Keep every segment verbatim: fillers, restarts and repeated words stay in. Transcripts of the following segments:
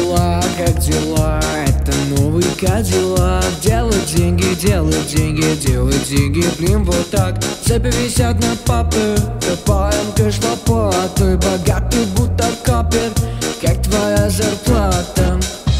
дела, как дела? Это новый Кадиллак. Делать деньги, делать деньги, делать деньги, блин, вот так. Цепи висят на папе, копаем кэш лопатой. Богатый будто капер, как твоя зарплата.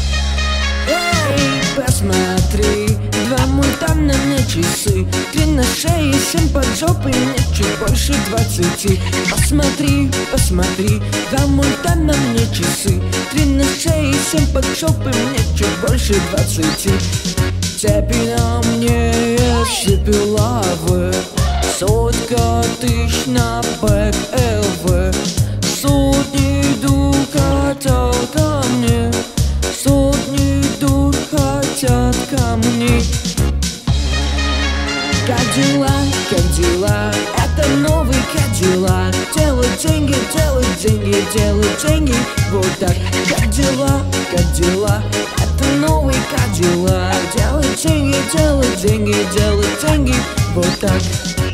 Эй, посмотри, два мульта на мне часы, три на шее, семь под жопой, мне чуть больше двадцати. Посмотри, посмотри, два мульта на мне часы, три на шее, семь под жопой, мне чуть больше двадцати. Цепи на мне, шипи лавы, сотка тысяч на бэк эл вэ. Сотни идут, хотят ко мне, сотни идут, хотят ко мне. Как дела, как дела? Это новый Кадиллак. Делать деньги, делать деньги, делать деньги, вот так. Как дела, как дела? Это новый Кадиллак. Делать деньги, делать деньги, делать деньги, вот так.